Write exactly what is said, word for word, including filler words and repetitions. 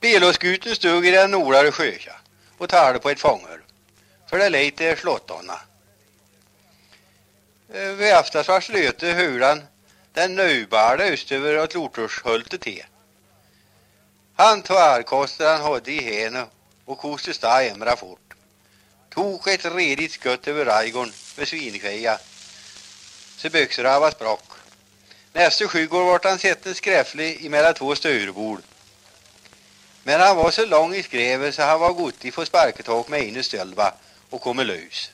Belåskuten stod i den nordare sjöka och talade på ett fångar. För det lejt är slottonna. Vid aftasvars löte hulan den nöjbara östöver åt Lortorshultet till. Han tvärkostade han hade i henne och koste sta emra fort. Tog ett redigt skott över Raigården med svinkveja. Så byxorna var språck. Nästa skyggår vart han sett en skräfflig emellan två störbord. Men han var så lång i skrevet så han var gott i få sparketåk med in i stölva och kommer lös.